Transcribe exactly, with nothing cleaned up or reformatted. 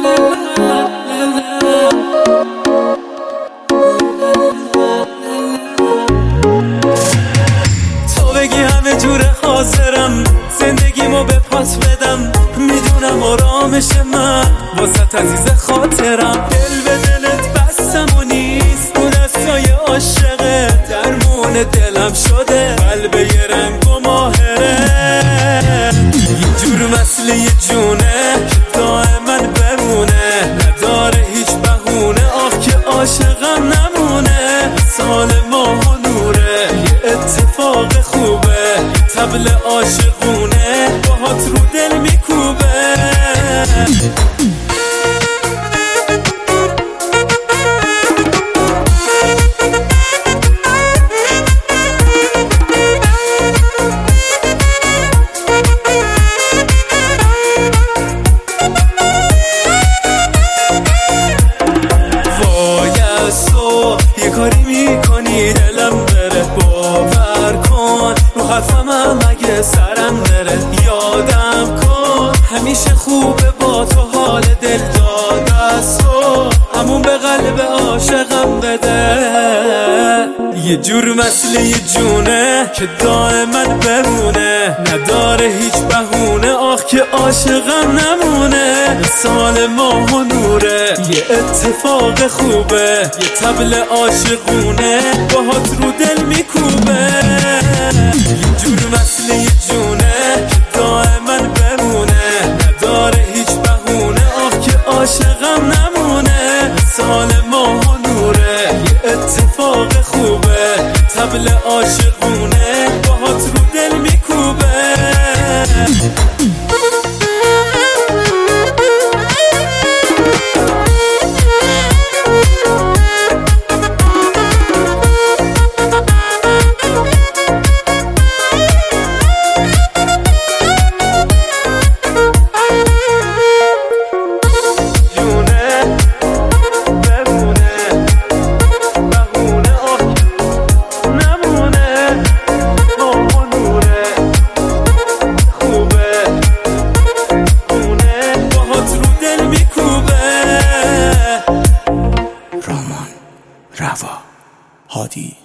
تو بگی همه جور حاضرم زندگیمو به پات بدم، میدونم آرامش من واسه عزیز خاطرم. دل به دلت بستم و نیست تو دستای عاشقه، درمون دلم شده قلب یه رنگ و ماهره. یه جور مثل یه جونه که دائما بمونه، نداره هیچ بهونه، آخ که عاشقم نمونه. سال ماه و نوره، یه اتفاق خوبه، طبل عاشقونه باهات رو دل میکوبه. یه کاری میکنی دلم بره، باور کن رو حرفم هم اگه سرم بره. یادم کن همیشه خوبه با تو حال دل داده تو، همون به قلب عاشقم بده. یه جور مثل یه جونه که دائما بمونه، نداره هیچ بهونه، آخ که عاشقم نمونه. سال ماه و نوره، یه اتفاق خوبه، یه طبل عاشقونه باهات رو دل میکوبه. یه جور مثل یه جونه که دائما بمونه، نداره هیچ بهونه، آخ که عاشقم نمونه. سال ماه و نوره، یه اتفاق خوبه، طبل عاشقونه باهات رو دل میکوبه. روا هادی